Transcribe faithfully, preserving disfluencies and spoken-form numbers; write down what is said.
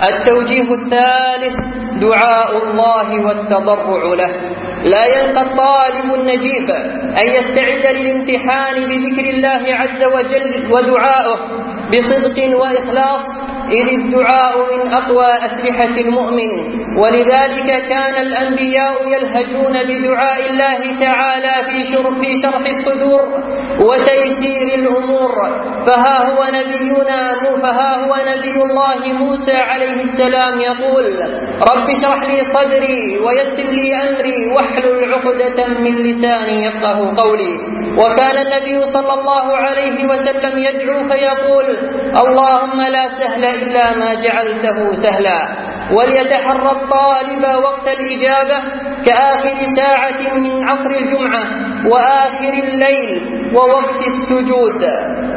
التوجيه الثالث دعاء الله والتضرع له. لا يلقى الطالب النجيب أن يستعد للامتحان بذكر الله عز وجل ودعائه بصدق وإخلاص، إذ الدعاء من أقوى أسلحة المؤمن، ولذلك كان الأنبياء يلهجون بدعاء الله تعالى في شرح الصدور وتيسير الأمور. فها هو نبينا فها هو نبي الله موسى عليه السلام يقول: رب اشرح لي صدري ويسر لي أمري واحلل عقدة من لساني يفقه قولي. وكان النبي صلى الله عليه وسلم يدعو فيقول: اللهم لا سهل إلا ما جعلته سهلا. وليتحرى الطالب وقت الإجابة كآخر ساعة من عصر الجمعة وآخر الليل ووقت السجود.